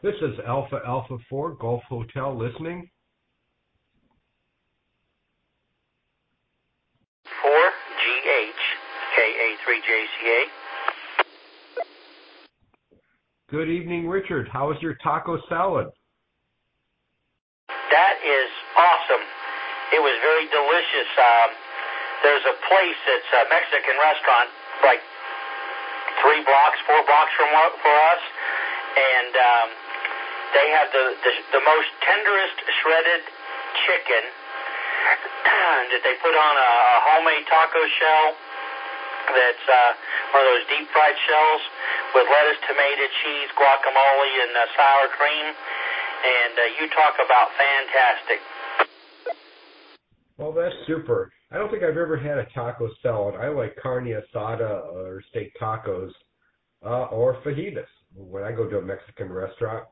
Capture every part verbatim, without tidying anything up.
This is Alpha Alpha four Golf Hotel listening. four G H K A three J C A. Good evening, Richard. How is your taco salad? That is awesome. It was very delicious. Um, there's a place that's a Mexican restaurant, like three blocks, four blocks from for us, and um, they have the, the the most tenderest shredded chicken that they put on a, a homemade taco shell. That's uh, one of those deep fried shells with lettuce, tomato, cheese, guacamole, and uh, sour cream. And uh, you talk about fantastic. Well, that's super. I don't think I've ever had a taco salad. I like carne asada or steak tacos uh, or fajitas when I go to a Mexican restaurant.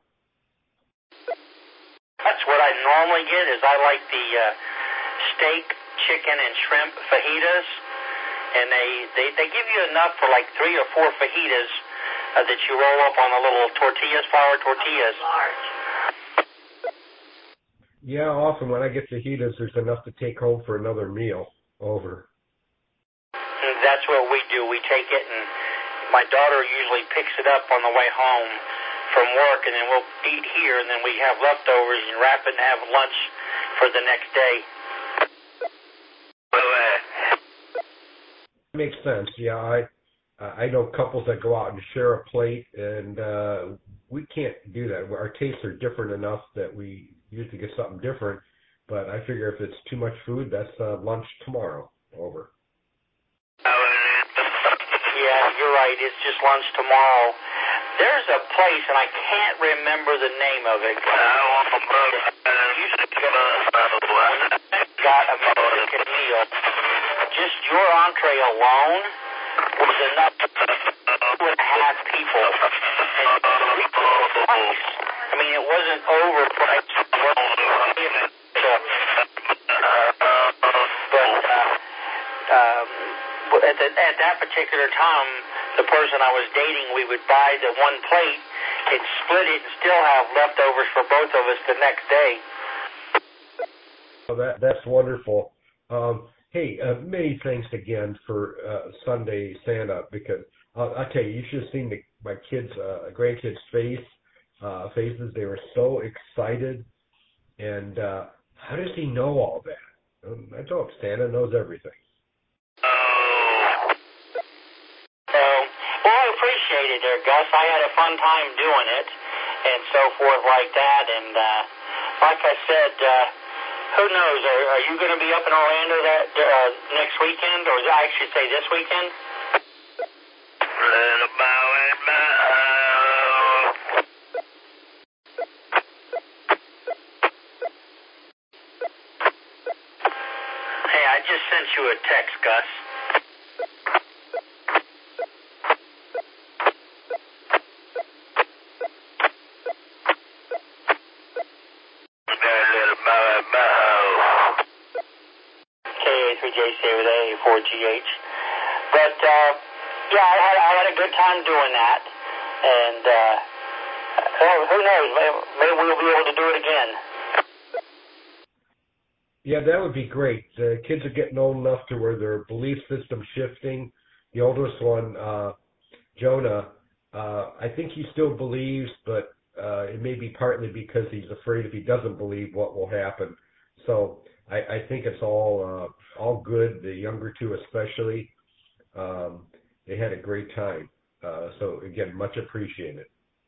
That's what I normally get. Is I like the uh, steak, chicken, and shrimp fajitas, and they, they, they give you enough for like three or four fajitas uh, that you roll up on the little tortillas, flour tortillas. Yeah, often when I get fajitas, there's enough to take home for another meal. Over. And that's what we do. We take it, and my daughter usually picks it up on the way home from work, and then we'll eat here, and then we have leftovers and wrap it and have lunch for the next day. Makes sense. Yeah, I I know couples that go out and share a plate, and uh, we can't do that. Our tastes are different enough that we usually get something different. But I figure if it's too much food, that's uh, lunch tomorrow. Over. Yeah, you're right. It's just lunch tomorrow. There's a place, and I can't remember the name of it. You got a Mexican meal. Just your entree alone was enough for two and a half people. I mean, it wasn't overpriced. But uh, um, at, the, at that particular time, the person I was dating, we would buy the one plate and split it and still have leftovers for both of us the next day. Oh, that that's wonderful. Um, hey, uh, many thanks again for uh, Sunday stand-up, because uh, I tell you, you should have seen the, my kids, uh, grandkids' face uh, faces. They were so excited. And uh, how does he know all that? Um, I told him Santa knows everything. Oh. well, I appreciate it there, Gus. I had a fun time doing it and so forth like that. And uh, like I said, uh, who knows? Are, are you going to be up in Orlando that uh, next weekend, or I should say this weekend? Hey, I just sent you a text, Gus. K A three J C A with A four G H. But, uh, yeah, I had, I had a good time doing that. And, uh, who knows? Maybe, maybe we'll be able to do it again. Yeah, that would be great. The kids are getting old enough to where their belief system's shifting. The oldest one, uh, Jonah, uh, I think he still believes, but uh, it may be partly because he's afraid if he doesn't believe what will happen. So I, I think it's all uh, all good. The younger two especially, um, they had a great time. Uh, so again, much appreciated.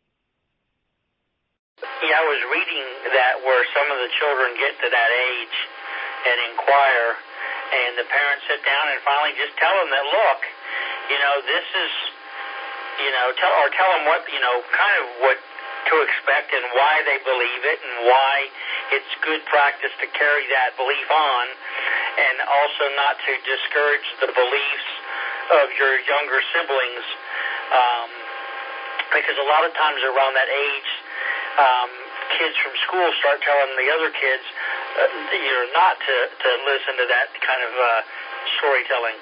Yeah, I was reading that where some of the children get to that age and inquire, and the parents sit down and finally just tell them that, look, you know, this is, you know, tell or tell them what, you know, kind of what to expect and why they believe it and why it's good practice to carry that belief on, and also not to discourage the beliefs of your younger siblings, um, because a lot of times around that age, um, kids from school start telling the other kids, uh, you know, not to, to listen to that kind of uh, storytelling.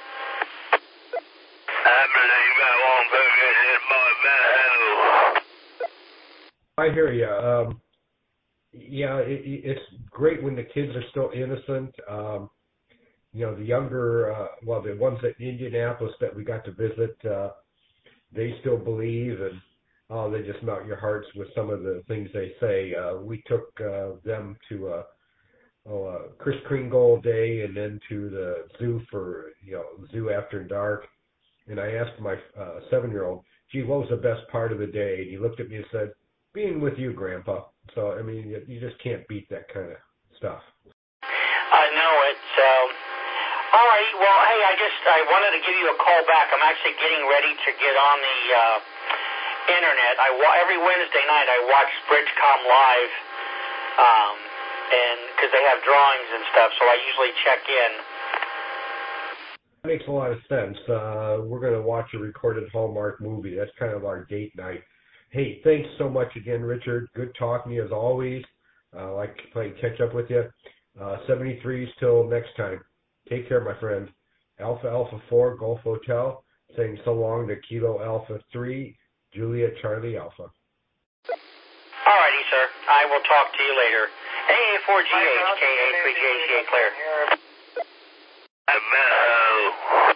I believe I won't forget it, boy. I hear you. Um, yeah, it, it's great when the kids are still innocent. Um, you know, the younger, uh, well, the ones at Indianapolis that we got to visit, uh, they still believe, and oh, they just melt your hearts with some of the things they say. Uh, we took uh, them to a, oh, a Kris Kringle day, and then to the zoo for you know zoo after dark. And I asked my uh, seven-year-old, "Gee, what was the best part of the day?" And he looked at me and said, "Being with you, Grandpa." So I mean, you, you just can't beat that kind of stuff. I know it's. Um, all right. Well, hey, I just I wanted to give you a call back. I'm actually getting ready to get on the uh, internet. I every Wednesday night I watch Bridgecom Live, um, and because they have drawings and stuff, so I usually check in. That makes a lot of sense. Uh, we're going to watch a recorded Hallmark movie. That's kind of our date night. Hey, thanks so much again, Richard. Good talking to you as always. Uh, I like playing catch up with you. Uh, seventy-threes till next time. Take care, my friend. Alpha Alpha four Golf Hotel, saying so long to Kilo Alpha three, Juliet Charlie Alpha. All righty, sir. I will talk to you later. A A four G H, K A three J C A clear. Hello.